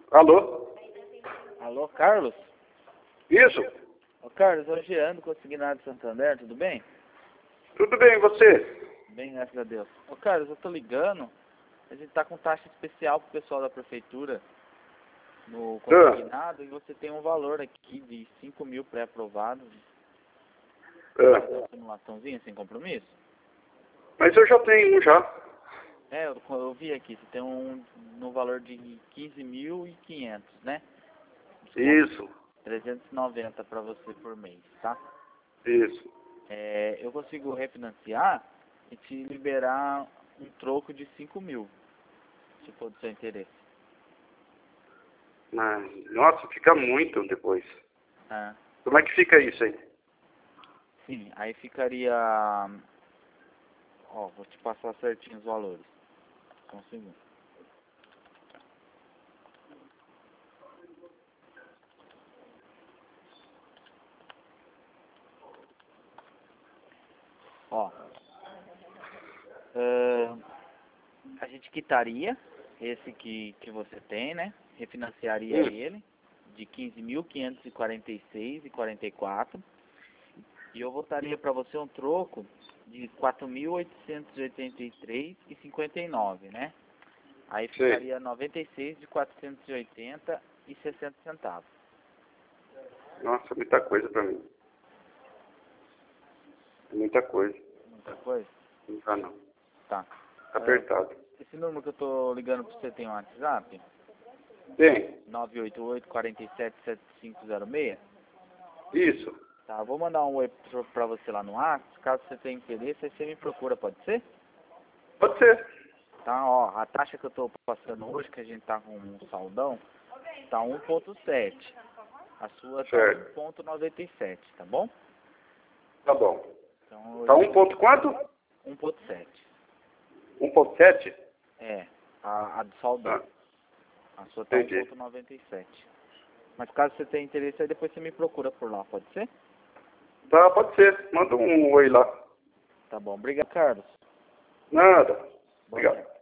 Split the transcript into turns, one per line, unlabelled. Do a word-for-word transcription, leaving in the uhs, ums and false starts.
Alô?
Alô, Carlos?
Isso?
Ô, Carlos, hoje ando consignado de Santander, tudo bem?
Tudo bem, e você?
Bem, graças a Deus. Ô, Carlos, eu tô ligando, a gente tá com taxa especial pro pessoal da prefeitura no consignado, ah. E você tem um valor aqui de cinco mil pré-aprovados.
Ah.
Fazer uma simulaçãozinha sem compromisso?
Mas eu já tenho um já.
É, eu, eu vi aqui, você tem um no valor de quinze mil e quinhentos, né? Desconto
Isso.
trezentos e noventa para você por mês, tá?
Isso.
É, eu consigo refinanciar e te liberar um troco de cinco mil, se for do seu interesse.
Mas, nossa, fica muito depois.
Ah,
Como é que fica isso aí?
sim, aí ficaria... Ó, vou te passar certinho os valores. Só um segundo. Ó, uh, a gente quitaria esse que, que você tem, né? Refinanciaria
Hum.
ele de quinze mil quinhentos e quarenta e seis reais e quarenta e quatro centavos. E eu voltaria para você um troco de quatro mil oitocentos e oitenta e três reais e cinquenta e nove centavos, né? Aí ficaria noventa e seis reais de quatrocentos e oitenta e sessenta centavos.
Nossa, muita coisa pra mim. Muita coisa.
Muita coisa?
Não dá não.
Tá.
Tá apertado.
É, esse número que eu tô ligando para você tem um WhatsApp?
Tem.
nove oito oito, quatro sete, sete cinco zero seis?
Isso.
Tá, eu vou mandar um oi pra você lá no WhatsApp. Caso você tenha interesse, aí você me procura, pode ser?
Pode ser.
Tá, ó, a taxa que eu tô passando hoje, que a gente tá com um saldão, tá um ponto sete. A sua tá
Certo.
um ponto noventa e sete, tá bom?
Tá bom.
Então,
Tá um ponto quanto?
um ponto sete.
um ponto sete?
É, a, a do saldão.
Ah,
a sua tá um
entendi.
ponto noventa e sete. Mas caso você tenha interesse, aí depois você me procura por lá, pode ser?
Tá, pode ser. Manda um oi lá.
Tá bom. Obrigado, Carlos.
Nada.
Boa
Obrigado.
tarde.